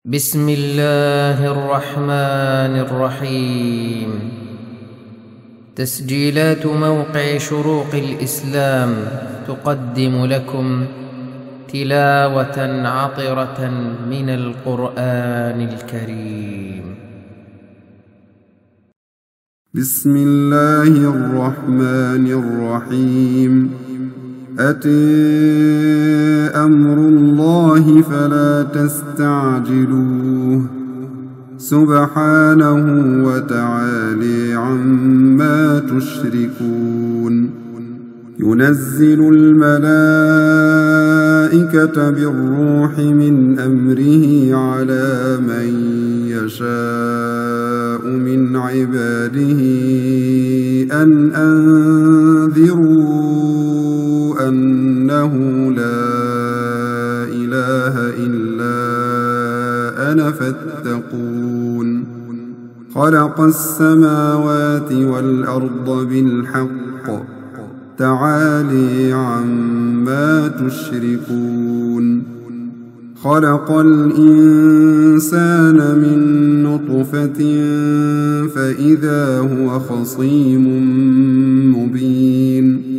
بسم الله الرحمن الرحيم. تسجيلات موقع شروق الإسلام تقدم لكم تلاوة عطرة من القرآن الكريم. بسم الله الرحمن الرحيم. أتى أمر الله فلا تستعجلوه سبحانه وتعالى عما تشركون. ينزل الملائكة بالروح من أمره على من يشاء من عباده أن أنذروا أنه لا إله إلا أنا فاتقون. خلق السماوات والأرض بالحق تعالى عما تشركون. خلق الإنسان من نطفة فإذا هو خصيم مبين.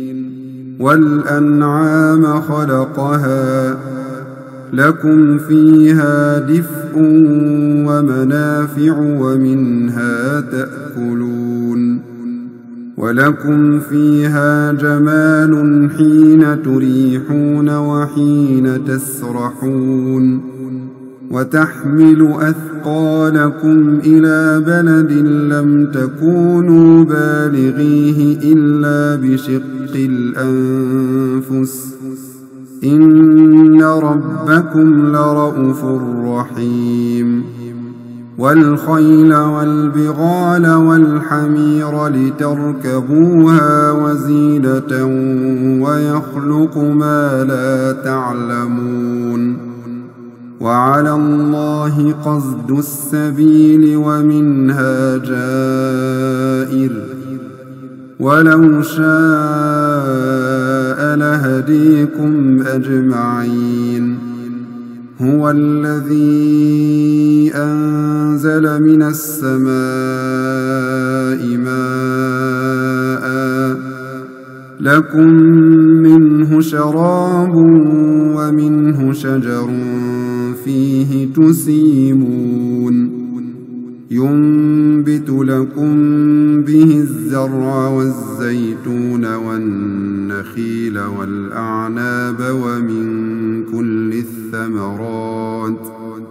والأنعام خلقها لكم فيها دفء ومنافع ومنها تأكلون. ولكم فيها جمال حين تريحون وحين تسرحون. وتحمل أثقالكم إلى بلد لم تكونوا بالغيه إلا بشق الأنفس إن ربكم لرءوف رحيم. والخيل والبغال والحمير لتركبوها وزينة ويخلق ما لا تعلمون. وعلى الله قصد السبيل ومنها جائر ولو شاء لهديكم أجمعين. هو الذي أنزل من السماء ماء لكم منه شراب ومنه شجر فيه تسيمون. ينبت لكم به الزرع والزيتون والنخيل والأعناب ومن كل الثمرات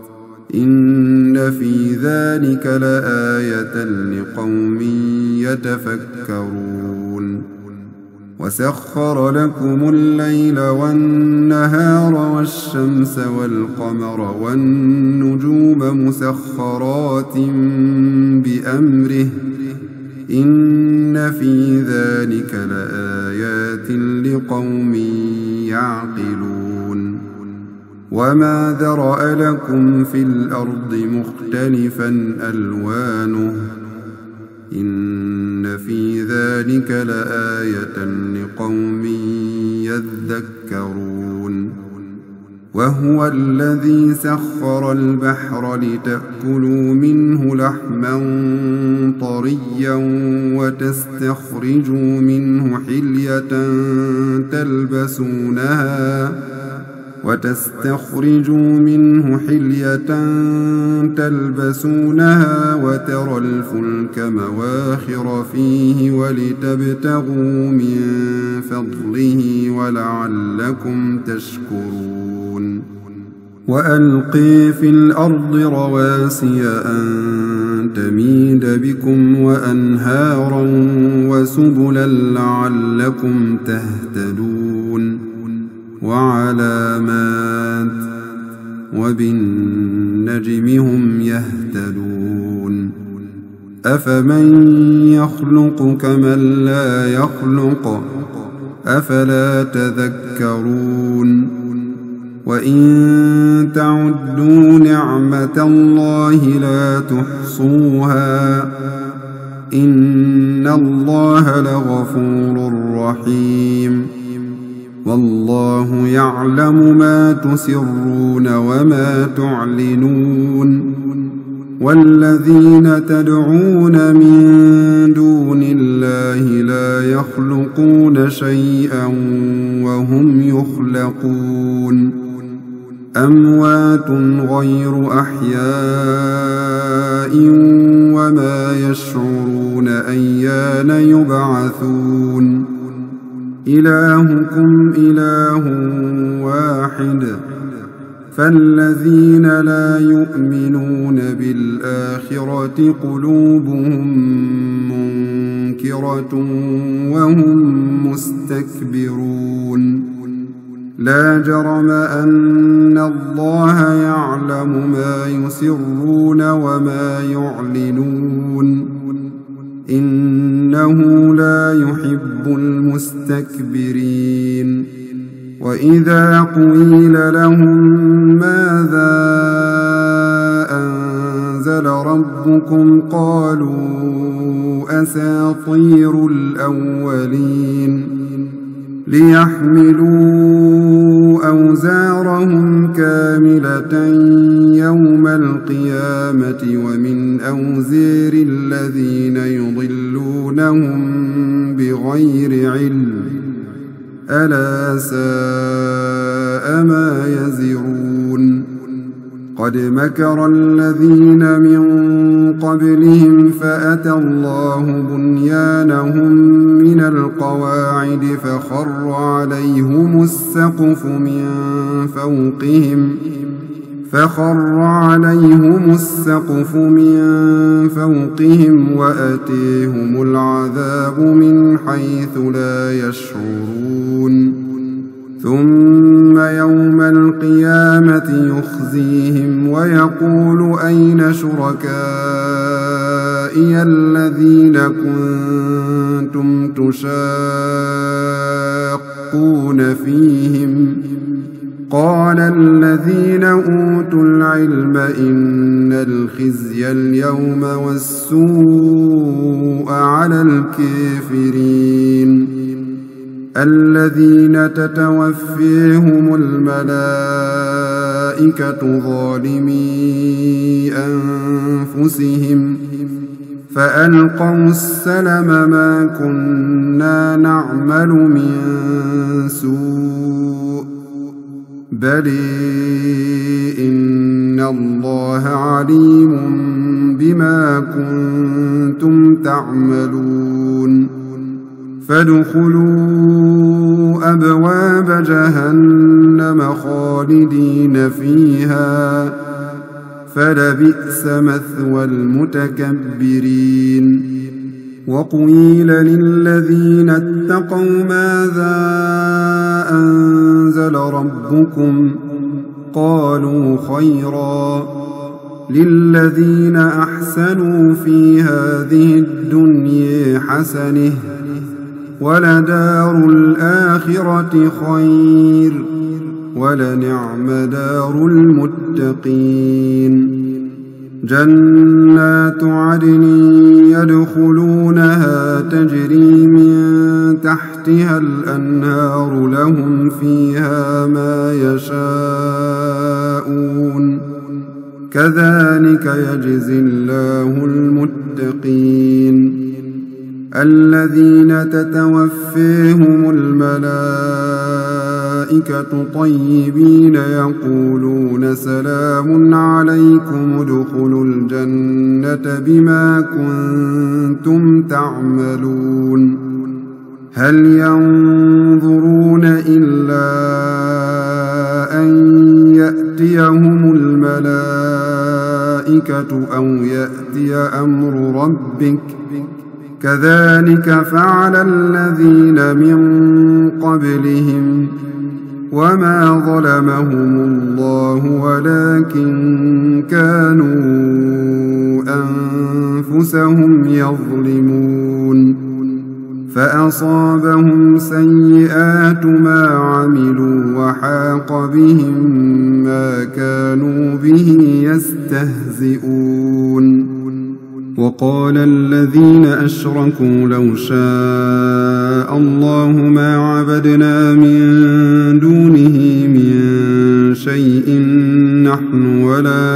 إن في ذلك لآية لقوم يتفكرون. وسخر لكم الليل والنهار والشمس والقمر والنجوم مسخرات بأمره إن في ذلك لآيات لقوم يعقلون. وما ذرأ لكم في الأرض مختلفا ألوانه إن في ذلك لآية لقوم يذكرون. وهو الذي سخر البحر لتأكلوا منه لحما طريا وتستخرجوا منه حلية تلبسونها وترى الفلك مواخر فيه ولتبتغوا من فضله ولعلكم تشكرون. وألقي في الأرض رواسي أن تميد بكم وأنهارا وسبلا لعلكم تهتدون. وعلامات وبالنجم هم يهتدون. أفمن يخلق كمن لا يخلق أفلا تذكرون. وإن تعدوا نعمة الله لا تحصوها إن الله لغفور رحيم. والله يعلم ما تسرون وما تعلنون والذين تدعون من دون الله لا يخلقون شيئا وهم يخلقون أموات غير أحياء وما يشعرون أيان يبعثون إلهكم إله واحد فالذين لا يؤمنون بالآخرة قلوبهم منكرة وهم مستكبرون لا جرم أن الله يعلم ما يسرون وما يعلنون إنه لا يحب المستكبرين وإذا قيل لهم ماذا أنزل ربكم قالوا أساطير الأولين ليحملوا أوزارهم كاملة يوم القيامة ومن أوزار الذين يضلونهم بغير علم ألا ساء ما يزرون قد مكر الذين من قبلهم فأتى الله بنيانهم من القواعد فخر عليهم السقف من فوقهم وأتيهم العذاب من حيث لا يشعرون ثم يوم القيامة يخزيهم ويقول أين شركائي الذين كنتم تشاقون فيهم قال الذين أوتوا العلم إن الخزي اليوم والسوء على الكافرين الذين تتوفيهم الملائكة ظالمي أنفسهم فألقوا السلم ما كنا نعمل من سوء بل إن الله عليم بما كنتم تعملون فادخلوا أبواب جهنم خالدين فيها فلبئس مثوى المتكبرين وقيل للذين اتقوا ماذا أنزل ربكم قالوا خيرا للذين أحسنوا في هذه الدنيا حسنة ولدار الآخرة خير ولنعم دار المتقين جنات عدن يدخلونها تجري من تحتها الأنهار لهم فيها ما يشاءون كذلك يجزي الله المتقين الذين تتوفيهم الملائكة طيبين يقولون سلام عليكم ادخلوا الجنة بما كنتم تعملون هل ينظرون إلا أن يأتيهم الملائكة أو يأتي أمر ربك كذلك فعل الذين من قبلهم وما ظلمهم الله ولكن كانوا أنفسهم يظلمون فأصابهم سيئات ما عملوا وحاق بهم ما كانوا به يستهزئون وقال الذين أشركوا لو شاء الله ما عبدنا من شيء نحن ولا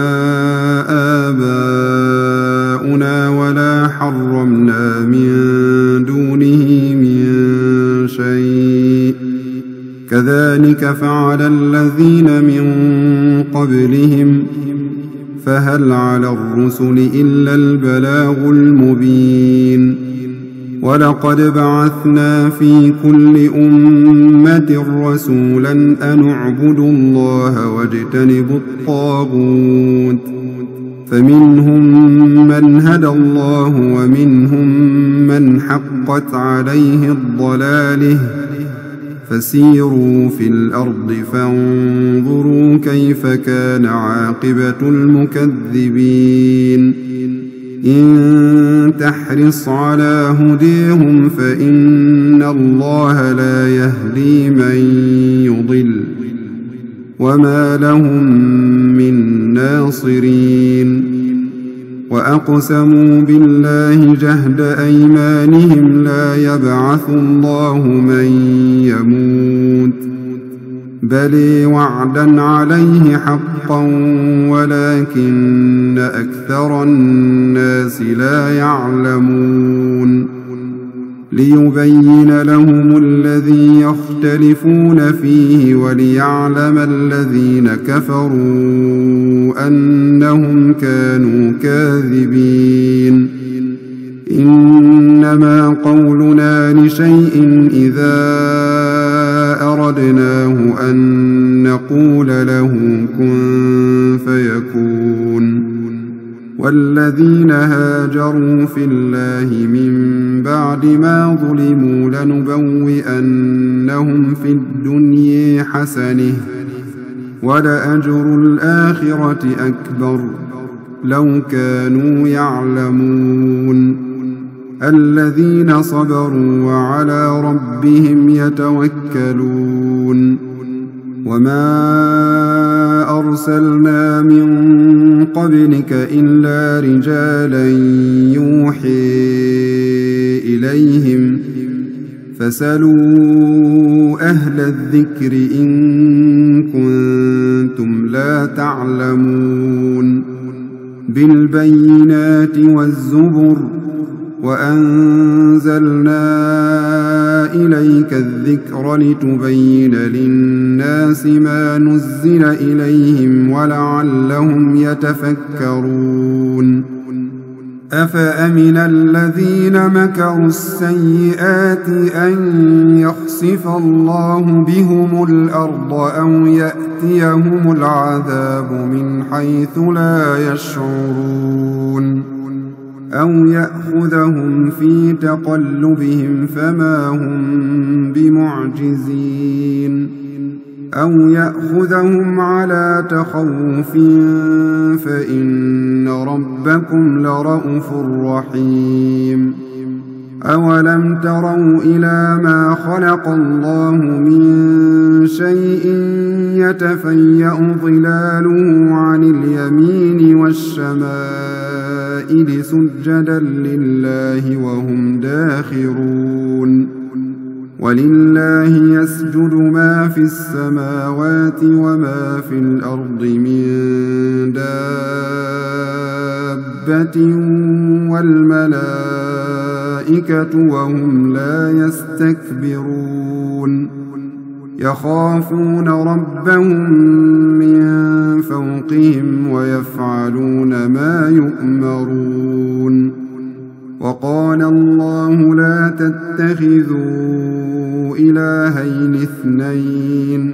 آباؤنا ولا حرمنا من دونه من شيء كذلك فعل الذين من قبلهم فهل على الرسل إلا البلاغ المبين ولقد بعثنا في كل أمة رسولا أن اعبدوا الله واجتنبوا الطاغوت فمنهم من هدى الله ومنهم من حقت عليه الضلاله فسيروا في الأرض فانظروا كيف كان عاقبة المكذبين إن تحرص على هديهم فإن الله لا يهدي من يضل وما لهم من ناصرين وأقسموا بالله جهد أيمانهم لا يبعث الله من يموت بل وعدا عليه حقا ولكن أكثر الناس لا يعلمون ليبين لهم الذي يختلفون فيه وليعلم الذين كفروا أنهم كانوا كاذبين إنما قولنا لشيء إذا أردناه أن نقول له كن فيكون والذين هاجروا في الله من بعد ما ظلموا لنبوئنهم في الدنيا حسنة ولأجر الآخرة أكبر لو كانوا يعلمون الذين صبروا وعلى ربهم يتوكلون وما أرسلنا من قبلك إلا رجالا يوحي إليهم فاسألوا أهل الذكر إن كنتم لا تعلمون بالبينات والزبر وأنزلنا إليك الذكر لتبين للناس ما نزل إليهم ولعلهم يتفكرون أفأمن الذين مكروا السيئات أن يخسف الله بهم الأرض أو يأتيهم العذاب من حيث لا يشعرون أو يأخذهم في تقلبهم فما هم بمعجزين أو يأخذهم على تخوف فإن ربكم لرءوف رحيم أولم تروا إلى ما خلق الله من شيء يتفيأ ظلاله عن اليمين والشمائل سجدا لله وهم داخرون ولله يسجد ما في السماوات وما في الأرض من دابة والملائكة وهم لا يستكبرون يخافون ربهم من فوقهم ويفعلون ما يؤمرون وقال الله لا تتخذوا إلهين اثنين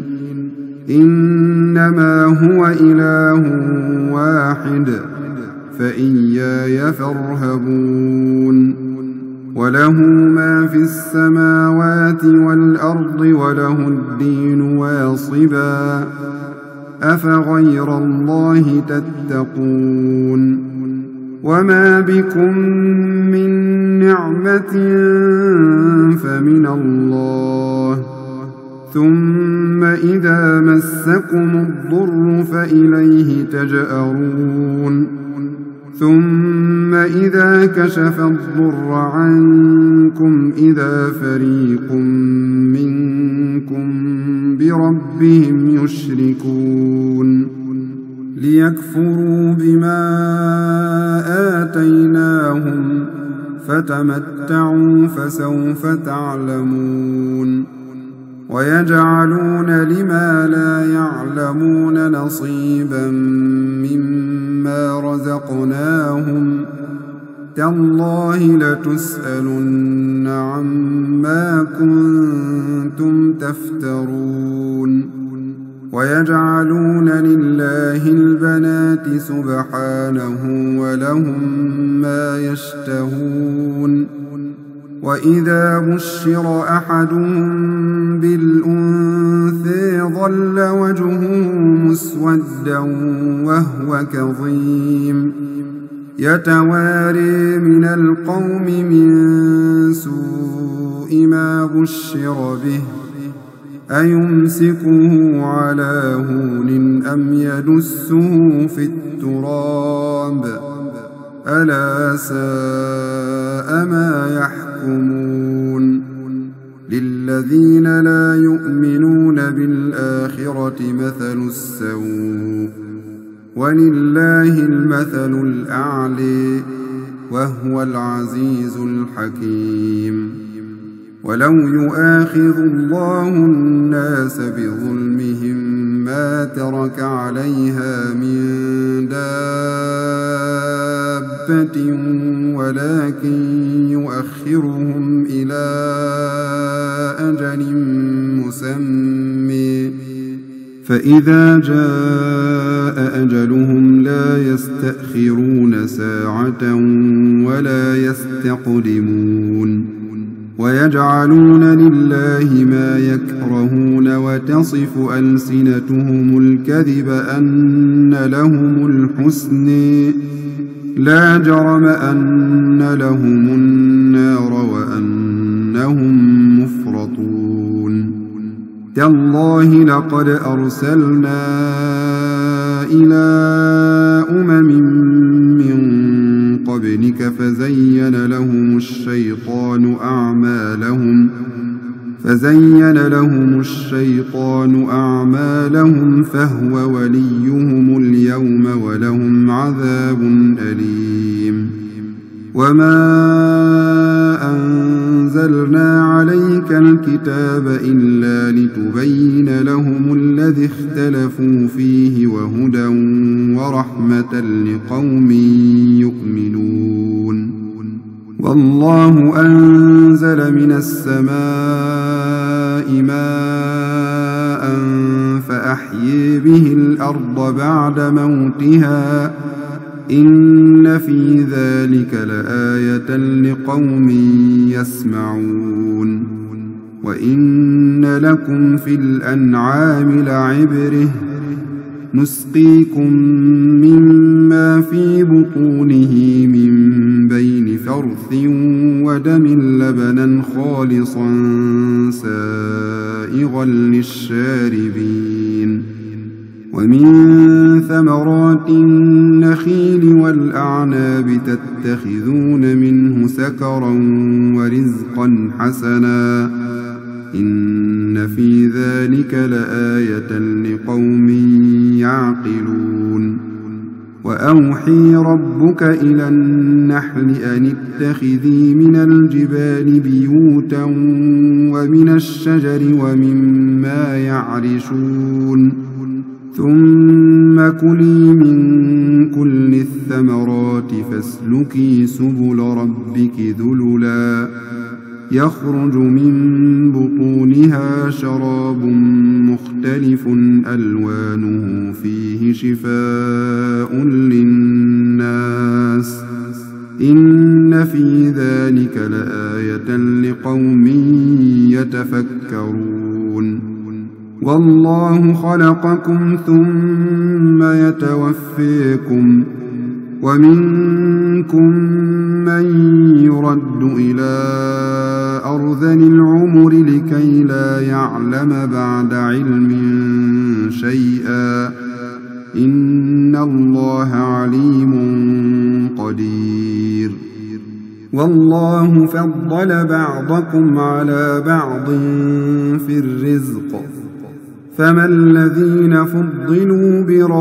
إنما هو إله واحد فإياي فارهبون وله ما في السماوات والأرض وله الدين واصبا أفغير الله تتقون وما بكم من نعمة فمن الله ثم إذا مسكم الضر فإليه تجأرون ثم إذا كشف الضر عنكم إذا فريق منكم بربهم يشركون ليكفروا بما آتيناهم فتمتعوا فسوف تعلمون ويجعلون لما لا يعلمون نصيبا مما رزقناهم تالله لتسألن عما كنتم تفترون ويجعلون لله البنات سبحانه ولهم ما يشتهون وإذا بشر أحدهم بالأنثى ظل وجهه مسودا وهو كظيم يتواري من القوم من سوء ما بشر به أيمسكه على هون أم يدسه في التراب ألا ساء ما يحكمون للذين لا يؤمنون بالآخرة مثل السوء ولله المثل الأعلى وهو العزيز الحكيم ولو يؤاخذ الله الناس بظلمهم ما ترك عليها من دابة ولكن يؤخرهم إلى أجل مسمى فإذا جاء أجلهم لا يستأخرون ساعة ولا يستقدمون ويجعلون لله ما يكرهون وتصف ألسنتهم الكذب أن لهم الحسن لا جرم أن لهم النار وأنهم مفرطون تالله لقد أرسلنا إلى أمم من قبلك فزين لهم الشيطان أعمالهم فهو وليهم اليوم ولهم عذاب أليم وما أنزلنا عليك الكتاب إلا لتبين لهم الذي اختلفوا فيه وهدى ورحمة لقوم يؤمنون والله أنزل من السماء ماء فأحيي به الأرض بعد موتها إن في ذلك لآية لقوم يسمعون وإن لكم في الأنعام لعبرة نسقيكم مما في بطونه من بين فرث ودم لبنا خالصا سائغا للشاربين ومن ثمرات النخيل والأعناب تتخذون منه سكرا ورزقا حسنا إن في ذلك لآية لقوم يعقلون وأوحي ربك إلى النحل أن اتخذي من الجبال بيوتا ومن الشجر ومما يعرشون ثم كلي من كل الثمرات فاسلكي سبل ربك ذللا يخرج من بطونها شراب مختلف ألوانه فيه شفاء للناس إن في ذلك لآية لقوم يتفكرون والله خلقكم ثم يتوفيكم ومنكم من يرد إلى أرذل العمر لكي لا يعلم بعد علم شيئا إن الله عليم قدير والله فضل بعضكم على بعض في الرزق فما الذين فضلوا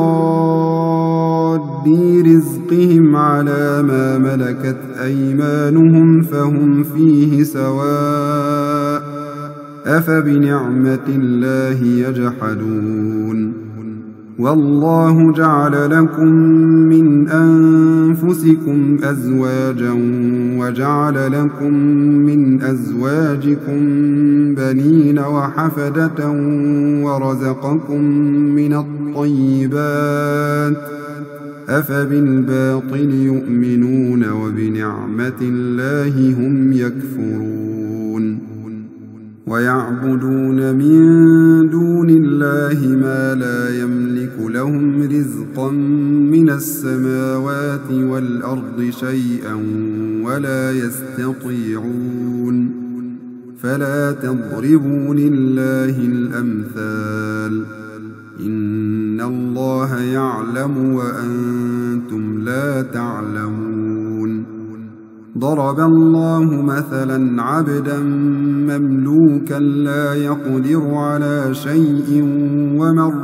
براد رزقهم على ما ملكت أيمانهم فهم فيه سواء أفبنعمة الله يجحدون والله جعل لكم من أنفسكم أزواجا وجعل لكم من أزواجكم بنين وحفدة ورزقكم من الطيبات أفبالباطل يؤمنون وبنعمة الله هم يكفرون ويعبدون من دون الله ما لا يملك لهم رزقا من السماوات والأرض شيئا ولا يستطيعون فلا تضربوا لله الأمثال إن الله يعلم وأنتم لا تعلمون ضرب الله مثلا عبدا مملوكا لا يقدر على شيء ومن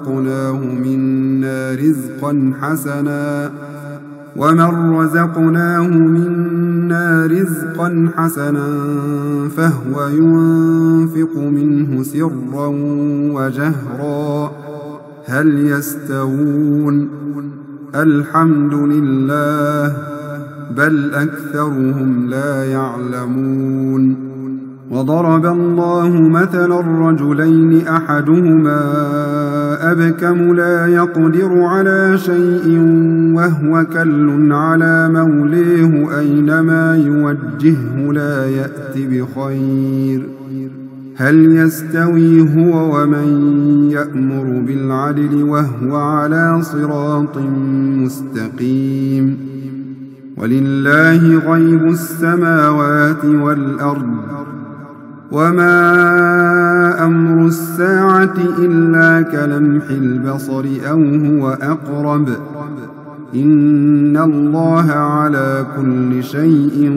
رزقناه منا رزقا حسنا فهو ينفق منه سرا وجهرا هل يستوون الحمد لله بل أكثرهم لا يعلمون وضرب الله مثلا الرجلين أحدهما أبكم لا يقدر على شيء وهو كل على موليه أينما يوجهه لا يأت بخير هل يستوي هو ومن يأمر بالعدل وهو على صراط مستقيم ولله غيب السماوات والأرض وما أمر الساعة إلا كلمح البصر أو هو أقرب إن الله على كل شيء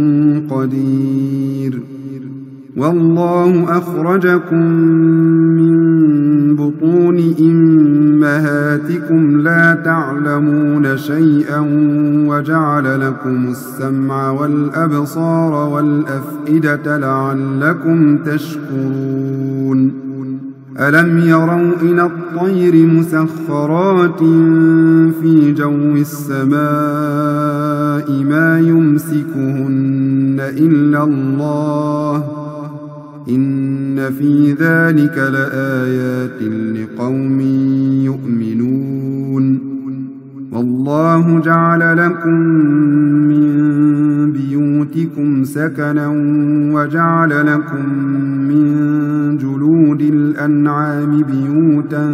قدير والله أخرجكم من بطون أمهاتكم لا تعلمون شيئا وجعل لكم السمع والأبصار والأفئدة لعلكم تشكرون ألم يروا إلى الطير مسخرات في جو السماء ما يمسكهن إلا الله إن في ذلك لآيات لقوم يؤمنون والله جعل لكم من بيوتكم سكنا وجعل لكم من جلود الأنعام بيوتا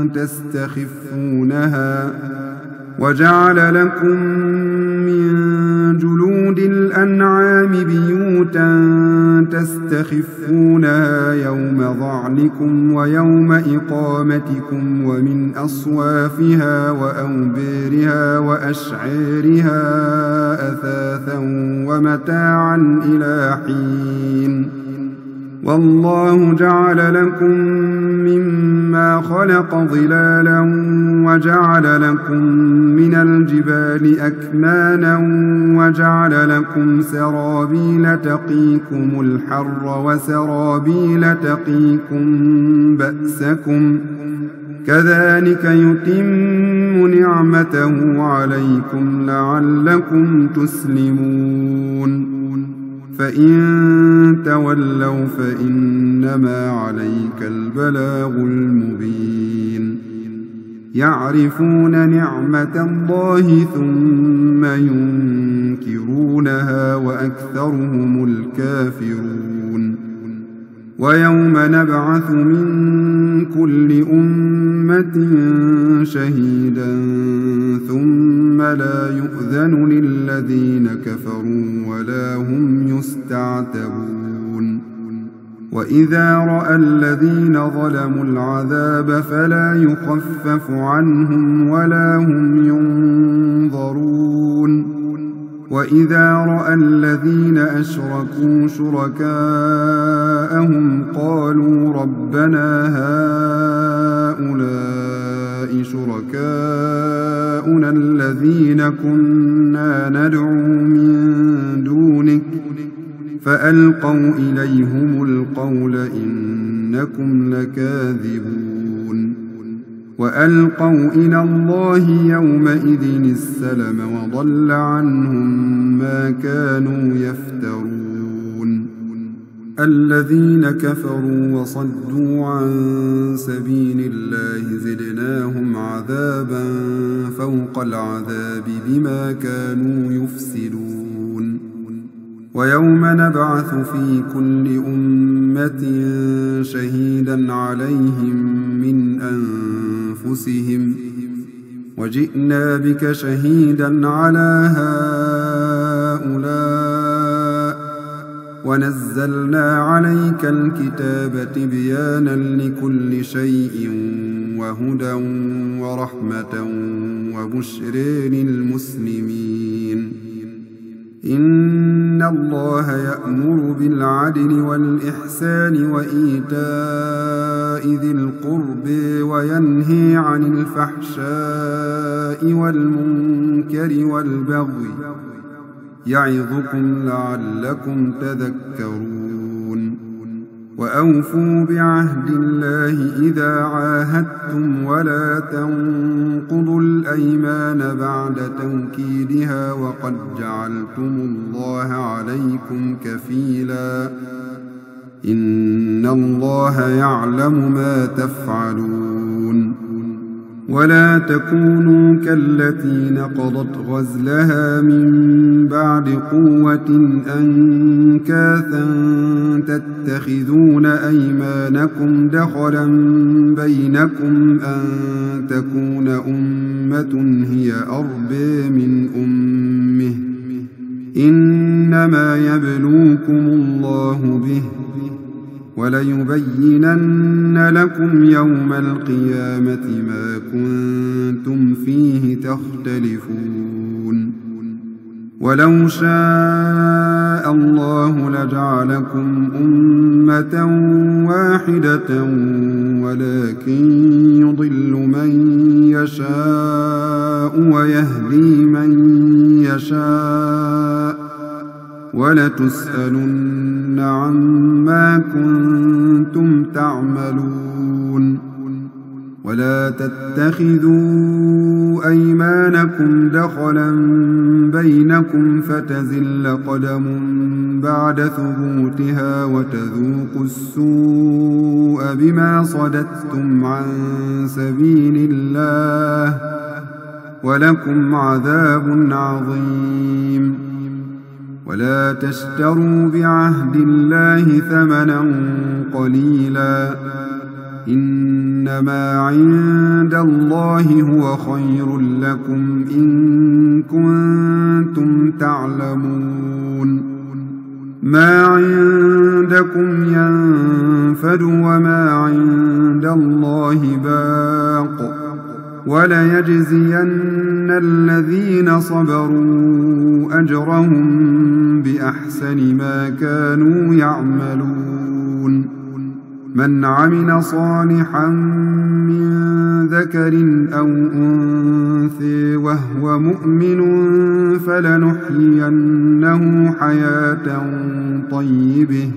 تستخفونها يوم ظعنكم ويوم إقامتكم ومن أصوافها وأوبارها وأشعارها أثاثا ومتاعا إلى حين والله جعل لكم مما خلق ظلالا وجعل لكم من الجبال أكنانا وجعل لكم سرابيل تقيكم الحر وسرابيل تقيكم بأسكم كذلك يتم نعمته عليكم لعلكم تسلمون فإن تولوا فإنما عليك البلاغ المبين يعرفون نعمة الله ثم ينكرونها وأكثرهم الكافرون ويوم نبعث من كل أمة شهيدا ثم لا يؤذن للذين كفروا ولا هم يستعتبون وإذا رأى الذين ظلموا العذاب فلا يخفف عنهم ولا هم ينظرون وإذا رأى الذين أشركوا شركاءهم قالوا ربنا هؤلاء شركاؤنا الذين كنا ندعو من دونك فألقوا إليهم القول إنكم لكاذبون وألقوا إلى الله يومئذ السلم وضل عنهم ما كانوا يفترون الذين كفروا وصدوا عن سبيل الله زدناهم عذابا فوق العذاب بما كانوا يفسدون ويوم نبعث في كل أمة شهيدا عليهم من أنفسهم وجئنا بك شهيدا على هؤلاء ونزلنا عليك الكتاب تبيانا لكل شيء وهدى ورحمة وبشر للمسلمين إن الله يأمر بالعدل والإحسان وإيتاء ذي القرب وينهي عن الفحشاء والمنكر والبغي يعظكم لعلكم تذكرون وأوفوا بعهد الله إذا عاهدتم ولا تنقضوا الأيمان بعد توكيدها وقد جعلتم الله عليكم كفيلا إن الله يعلم ما تفعلون ولا تكونوا كالتي نقضت غزلها من بعد قوة أنكاثا تتخذون أيمانكم دخلا بينكم أن تكون أمة هي أربى من أمه إنما يبلوكم الله به وليبينن لكم يوم القيامة ما كنتم فيه تختلفون ولو شاء الله لجعلكم أمة واحدة ولكن يضل من يشاء ويهدي من يشاء ولتسألن عما كنتم تعملون ولا تتخذوا أيمانكم دخلا بينكم فتزل قدم بعد ثبوتها وتذوقوا السوء بما صددتم عن سبيل الله ولكم عذاب عظيم ولا تشتروا بعهد الله ثمنا قليلا إنما عند الله هو خير لكم إن كنتم تعلمون ما عندكم ينفد وما عند الله باق وليجزين الذين صبروا أجرهم بأحسن ما كانوا يعملون من عمل صالحا من ذكر أو أنثى وهو مؤمن فلنحيينه حياة طيبة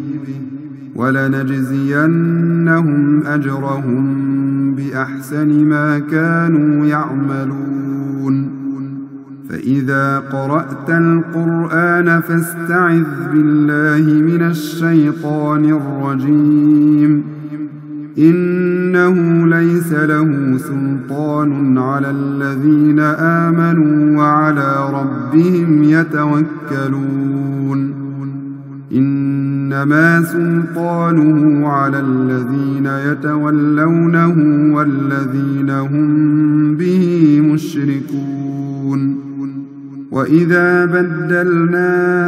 ولنجزينهم أجرهم بأحسن ما كانوا يعملون فإذا قرأت القرآن فاستعذ بالله من الشيطان الرجيم إنه ليس له سلطان على الذين آمنوا وعلى ربهم يتوكلون إنما سلطانه على الذين يتولونه والذين هم به مشركون وإذا بدلنا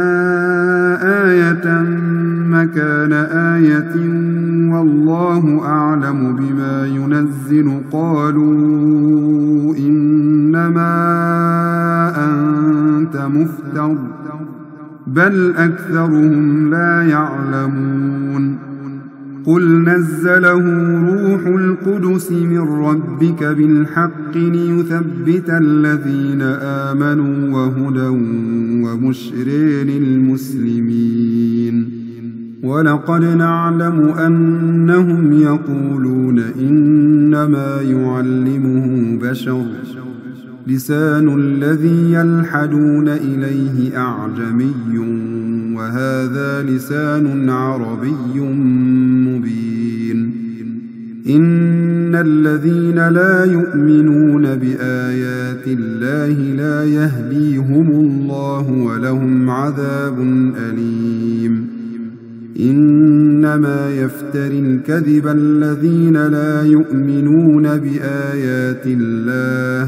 آية مكان آية والله أعلم بما ينزل قالوا إنما أنت مفتر بل أكثرهم لا يعلمون قل نزله روح القدس من ربك بالحق ليثبت الذين آمنوا وهدى وبشرى للمسلمين ولقد نعلم أنهم يقولون إنما يعلمه بشر لسان الذي يلحدون إليه أعجمي وهذا لسان عربي مبين إن الذين لا يؤمنون بآيات الله لا يهديهم الله ولهم عذاب أليم إنما يفتري الكذب الذين لا يؤمنون بآيات الله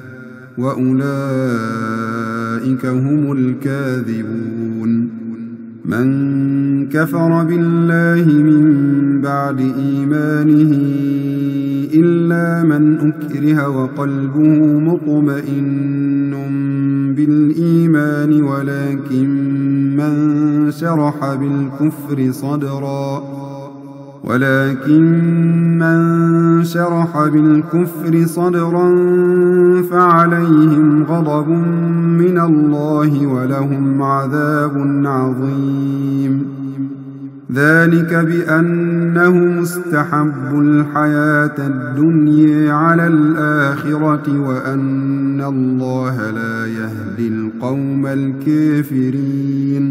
وأولئك هم الكاذبون من كفر بالله من بعد إيمانه إلا من أكره وقلبه مطمئن بالإيمان ولكن من شرح بالكفر صدرا فعليهم غضب من الله ولهم عذاب عظيم ذلك بأنهم استحبوا الحياة الدنيا على الآخرة وأن الله لا يهدي القوم الكافرين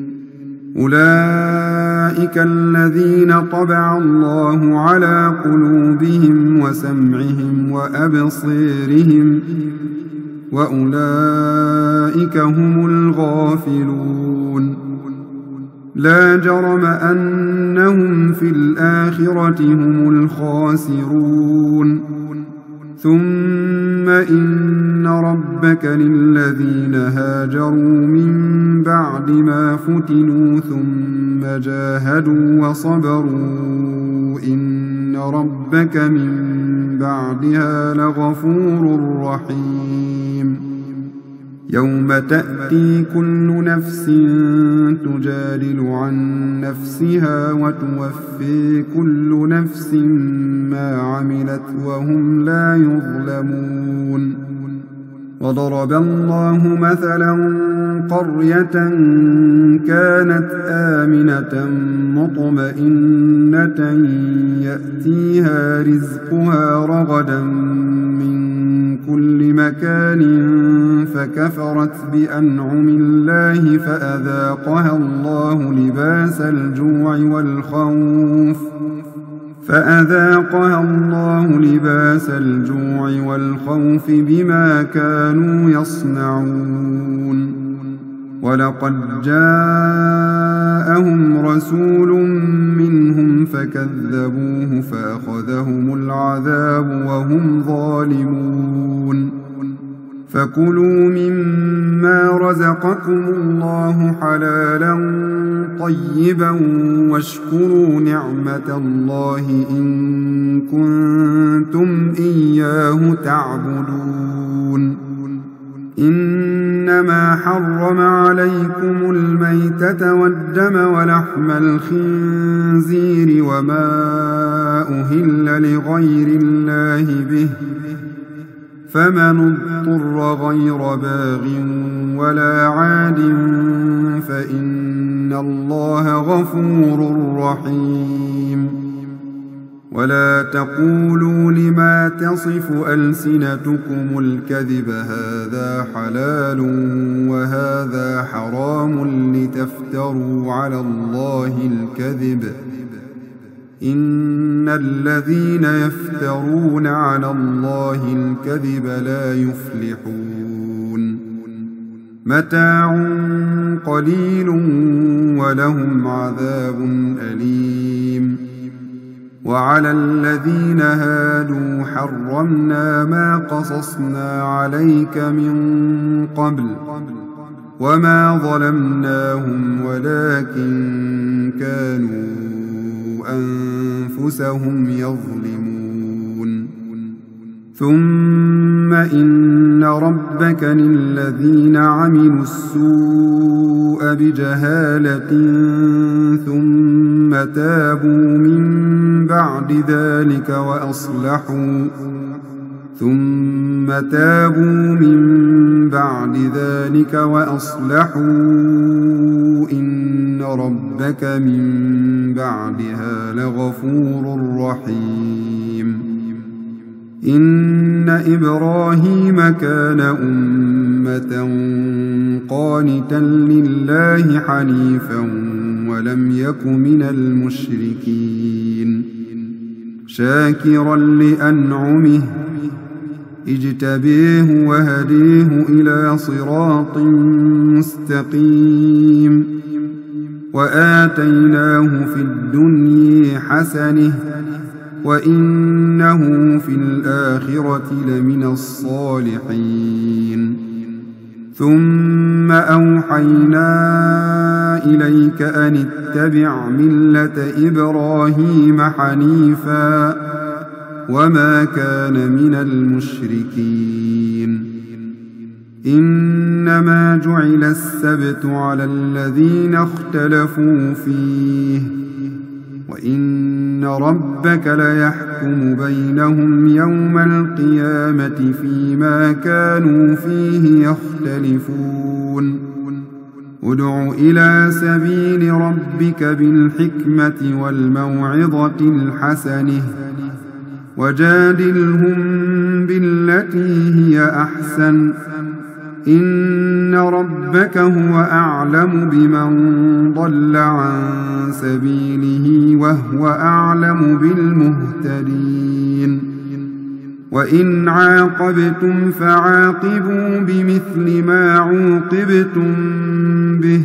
أولئك الذين طبع الله على قلوبهم وسمعهم وأبصيرهم وأولئك هم الغافلون لا جرم أنهم في الآخرة هم الخاسرون ثم إن ربك للذين هاجروا من بعد ما فتنوا ثم جاهدوا وصبروا إن ربك من بعدها لغفور رحيم يوم تأتي كل نفس تجادل عن نفسها وتوفي كل نفس ما عملت وهم لا يظلمون وضرب الله مثلا قرية كانت آمنة مطمئنة يأتيها رزقها رغدا من كل مكان فكفرت بأنعم الله فأذاقها الله لباس الجوع والخوف بما كانوا يصنعون ولقد جاءهم رسول منهم فكذبوه فأخذهم العذاب وهم ظالمون فكلوا مما رزقكم الله حلالا طيبا واشكروا نعمة الله إن كنتم إياه تعبدون إنما حرم عليكم الميتة والدم ولحم الخنزير وما أهل لغير الله به فمن اضطر غير باغ ولا عاد فإن الله غفور رحيم ولا تقولوا لما تصف ألسنتكم الكذب هذا حلال وهذا حرام لتفتروا على الله الكذب إن الذين يفترون على الله الكذب لا يفلحون متاع قليل ولهم عذاب أليم وعلى الذين هادوا حرمنا ما قصصنا عليك من قبل وما ظلمناهم ولكن كانوا أنفسهم يظلمون ثم ثم إن ربك للذين عملوا السوء بجهالة ثم تابوا من بعد ذلك وأصلحوا إن ربك من بعدها لغفور رحيم. إن إبراهيم كان أمة قانتا لله حنيفا ولم يك من المشركين شاكرا لأنعمه اجتبيه وهديه إلى صراط مستقيم وآتيناه في الدنيا حسنة وإنه في الآخرة لمن الصالحين. ثم أوحينا إليك أن اتبع ملة إبراهيم حنيفا وما كان من المشركين. إنما جعل السبت على الذين اختلفوا فيه وإن ربك ليحكم بينهم يوم القيامة فيما كانوا فيه يختلفون. ادع إلى سبيل ربك بالحكمة والموعظة الحسنة وجادلهم بالتي هي أحسن إن ربك هو أعلم بمن ضل عن سبيله وهو أعلم بالمهتدين. وإن عاقبتم فعاقبوا بمثل ما عوقبتم به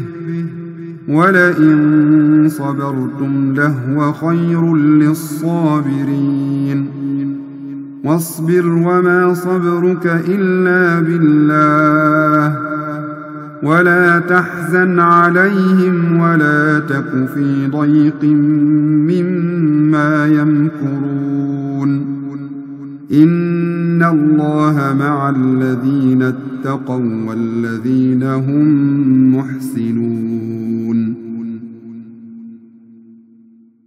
ولئن صبرتم لهو خير للصابرين. واصبر وما صبرك إلا بالله ولا تحزن عليهم ولا تك في ضيق مما يمكرون. إن الله مع الذين اتقوا والذين هم محسنون.